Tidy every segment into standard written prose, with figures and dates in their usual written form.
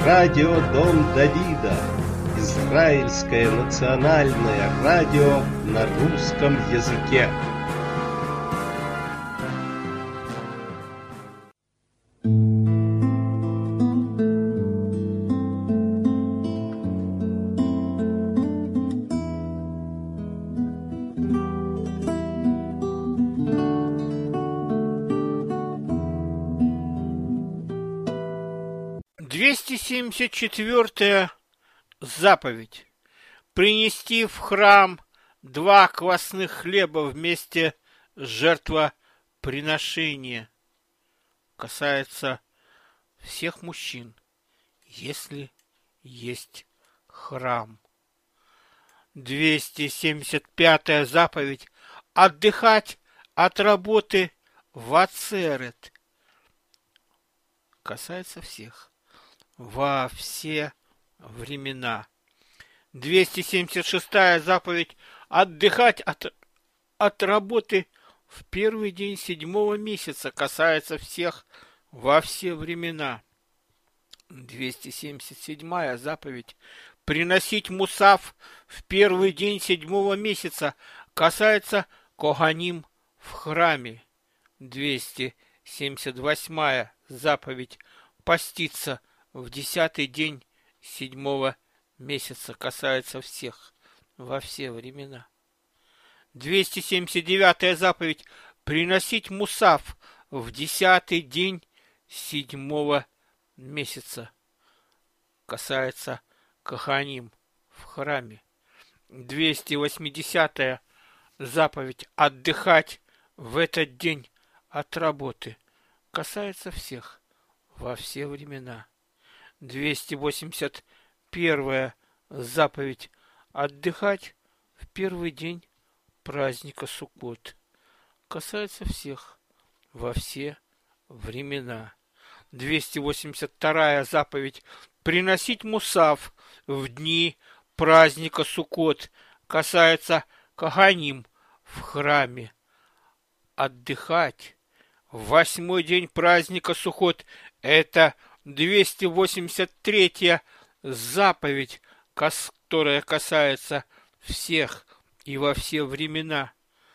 Радио Дом Давида. Израильское национальное радио на русском языке. Двести четвертая заповедь. Принести в храм 2 квасных хлеба вместе с жертвоприношения. Касается всех мужчин, если есть храм. 275-я заповедь. Отдыхать от работы в ацерет. Касается всех. Во все времена. 276-я заповедь. Отдыхать от работы в первый день 7-го месяца. Касается всех во все времена. 277-я заповедь. Приносить мусав в первый день 7-го месяца. Касается коганим в храме. 278-я заповедь. Поститься в 10-й день 7-го месяца. Касается всех во все времена. 279-я заповедь. Приносить мусав в 10-й день 7-го месяца. Касается каханим в храме. 280-я заповедь. Отдыхать в этот день от работы. Касается всех во все времена. 281-я заповедь. Отдыхать в первый день праздника Суккот. Касается всех во все времена. 282-я заповедь. Приносить мусав в дни праздника Суккот. Касается каганим в храме. Отдыхать в 8-й день праздника Суккот. Это 283-я заповедь, которая касается всех и во все времена.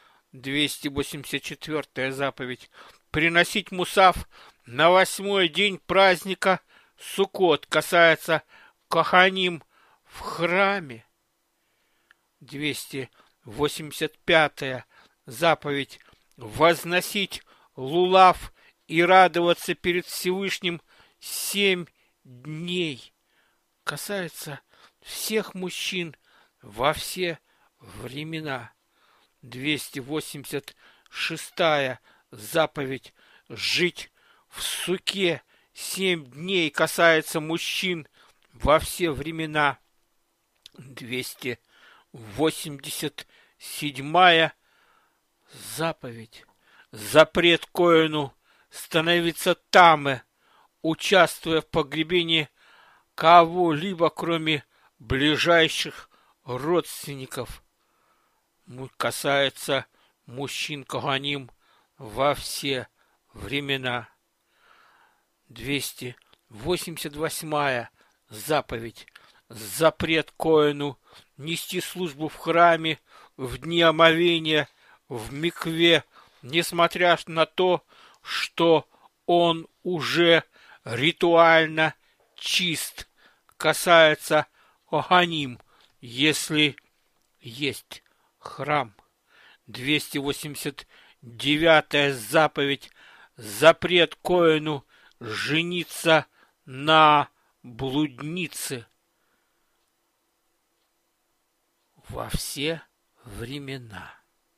284-я заповедь. Приносить мусав на 8-й день праздника Суккот. Касается каханим в храме. 285-я заповедь. Возносить лулав и радоваться перед Всевышним 7 дней. Касается всех мужчин во все времена. 286-я заповедь. Жить в суке 7 дней. Касается мужчин во все времена. 287-я заповедь. Запрет коэну становиться тамэ, участвуя в погребении кого-либо, кроме ближайших родственников. Касается мужчин коганим во все времена. 288-я заповедь. Запрет коэну нести службу в храме в дни омовения в микве, несмотря на то, что он уже ритуально чист. Касается коганим, если есть храм. 289-я заповедь. Запрет коэну жениться на блуднице во все времена.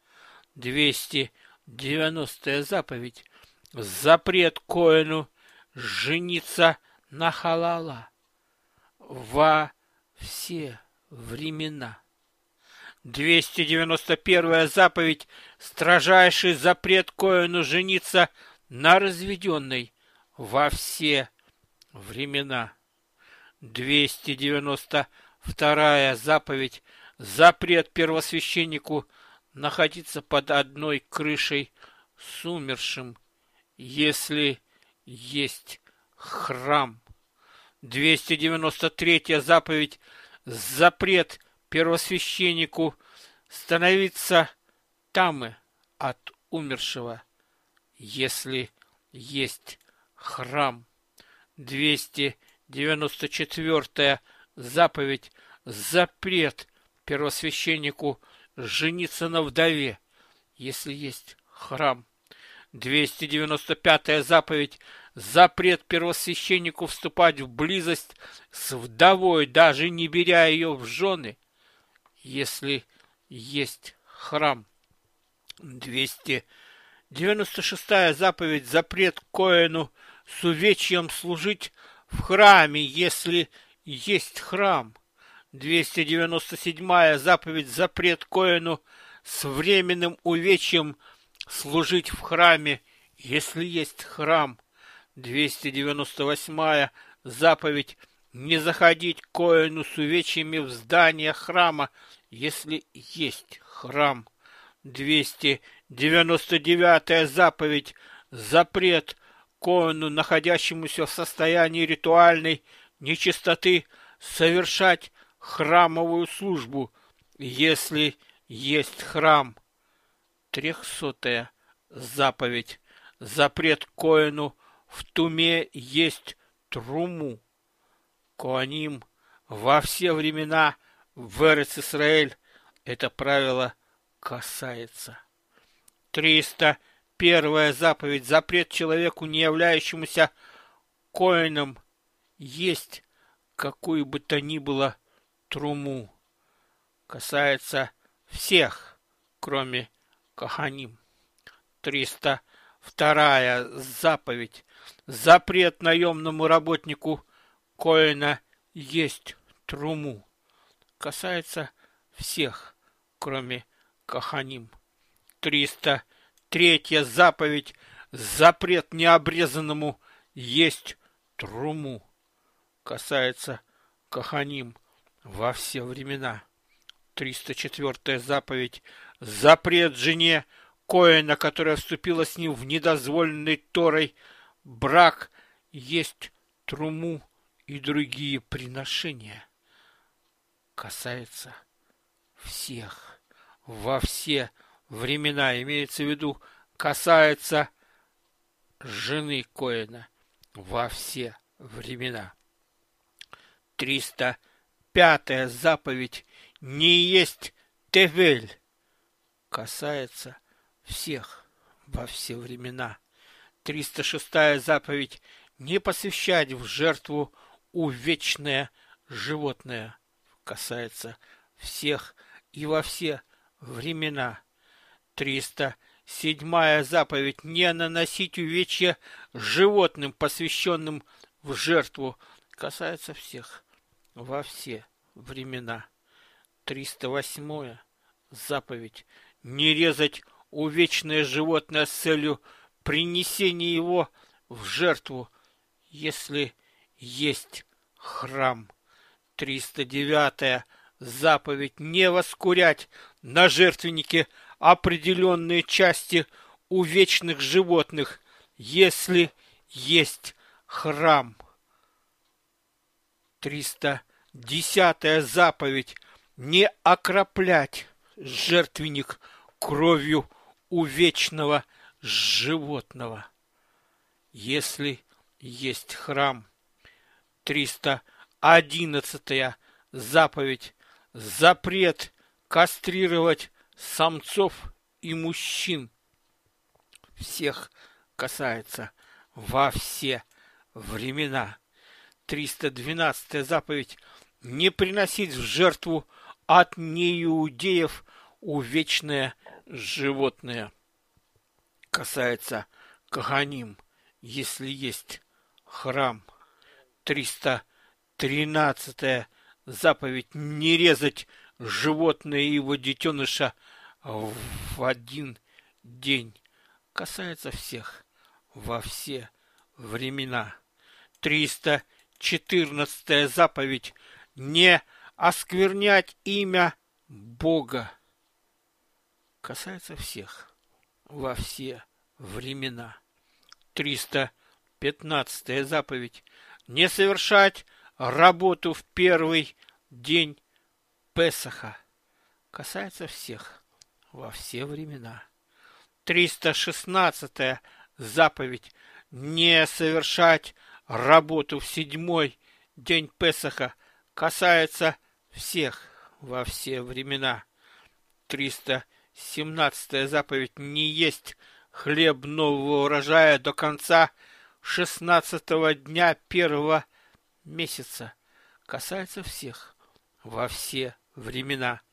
290-я заповедь. Запрет коэну жениться на халала во все времена. 291-я заповедь. Строжайший запрет коэну жениться на разведенной во все времена. 292-я заповедь. Запрет первосвященнику находиться под одной крышей с умершим, если есть храм. 293 заповедь – запрет первосвященнику становиться тамы от умершего, если есть храм. 294 заповедь – запрет первосвященнику жениться на вдове, если есть храм. 295 заповедь – запрет первосвященнику вступать в близость с вдовой, даже не беря ее в жены, если есть храм. 296 заповедь – запрет коэну с увечьем служить в храме, если есть храм. 297 заповедь – запрет коэну с временным увечьем служить в храме, если есть храм. 298 заповедь – не заходить коэну с увечьями в здание храма, если есть храм. 299 заповедь – запрет коэну, находящемуся в состоянии ритуальной нечистоты, совершать храмовую службу, если есть храм. 300 заповедь – запрет коэну в туме есть труму. Коаним во все времена в Эрец-Исраэль это правило касается. 301 заповедь – запрет человеку, не являющемуся коэном, есть какую бы то ни было труму. Касается всех, кроме каханим. 302 заповедь – запрет наемному работнику коэна есть труму. Касается всех, кроме каханим. 303 заповедь – запрет необрезанному есть труму. Касается каханим во все времена. 304 заповедь – запрет жене коэна, которая вступила с ним в недозволенный Торой брак, есть труму и другие приношения. Касается всех во все времена, имеется в виду, касается жены коэна во все времена. 305 заповедь не есть тевель, касается всех во все времена. 306 заповедь не посвящать в жертву увечное животное, касается всех и во все времена. 307 заповедь не наносить увечья животным, посвященным в жертву, касается всех во все времена. 308 заповедь не резать увечное животное с целью принесения его в жертву, если есть храм. 309 заповедь не воскурять на жертвеннике определенные части увечных животных, если есть храм. 310 заповедь не окроплять жертвенник кровью увечного животного, если есть храм. 311 заповедь запрет кастрировать самцов и мужчин. Всех касается во все времена. 312 заповедь не приносить в жертву от неиудеев увечное животное. Касается каханим, если есть храм. 313 заповедь не резать животное и его детеныша в один день. Касается всех во все времена. 314 заповедь не осквернять имя Бога. Касается всех во все времена. 315 заповедь не совершать работу в первый день Песаха. Касается всех во все времена. 316-я заповедь не совершать работу в седьмой день Песаха касается всех во все времена. 317-я заповедь не есть хлеб нового урожая до конца 16-го дня первого месяца касается всех во все времена.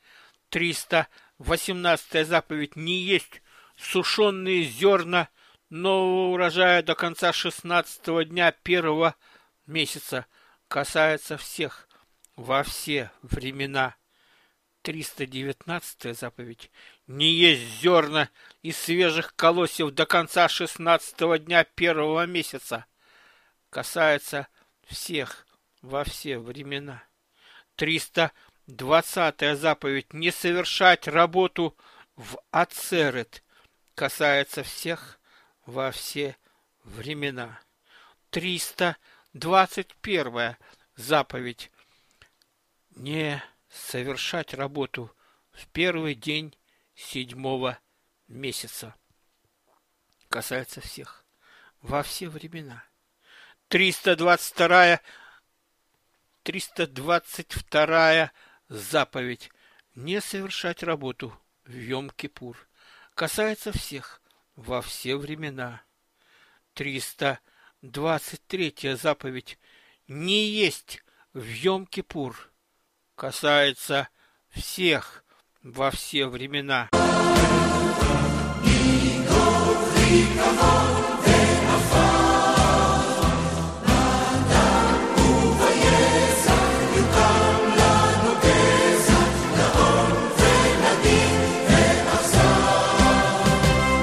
318-я заповедь не есть сушеные зерна нового урожая до конца 16-го дня первого месяца касается всех во все времена. 319-я заповедь не есть зерна из свежих колосьев до конца 16-го дня первого месяца касается всех во все времена. 320-я заповедь не совершать работу в Ацерет касается всех во все времена. 321-я заповедь не совершать работу в первый день седьмого месяца касается всех во все времена. 322-я заповедь не совершать работу в Йом-Кипур касается всех во все времена. 323-я заповедь не есть в Йом-Кипур касается всех во все времена.